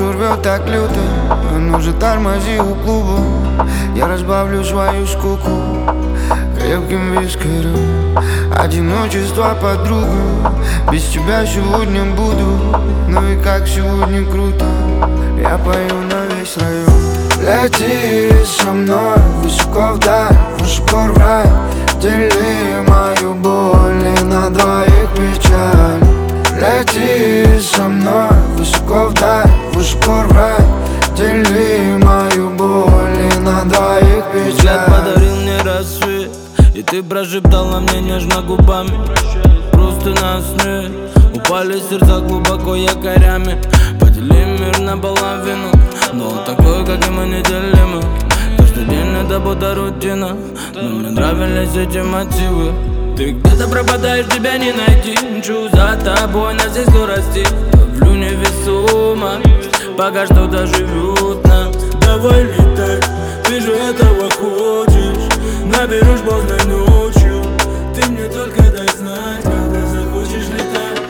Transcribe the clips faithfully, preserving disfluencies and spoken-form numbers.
душу рвет так люто, ну же тормози у клуба. Я разбавлю свою скуку крепким вискарем. Одиночество, подруга, без тебя сегодня буду. Ну и как сегодня круто, я пою на весь район. Лети со мной высоко вдаль, высоко в рай. Дели мою боль и на двоих печаль. Лети со мной высоко вдаль, высоко в рай. Дели мою боль и на двоих печаль. Взгляд подарил мне рассвет, и ты прошептала мне нежно губами. Просто нас нет, упали сердца глубоко якорями. Поделим мир наполовину, но он такой, как и мы, неделимы. Каждый день это будто рутина, но мне нравились эти мотивы. Ты где-то пропадаешь, тебя не найти. Мчу за тобой на всей скорости, ловлю невесомо, пока что-то живет нас. Давай летай, ты же этого хочешь. Наберешь поздно ночью, ты мне только дай знать, когда захочешь летать.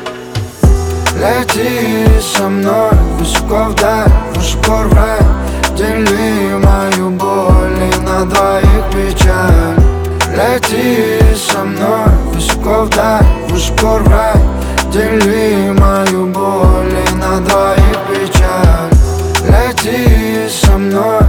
Лети со мной высоко вдаль, высоко в рай. Дели мою боль и на двоих печаль. Лети со мной высоко вдаль, высоко в рай. Дели мою боль и на двоих печаль. Лети со мной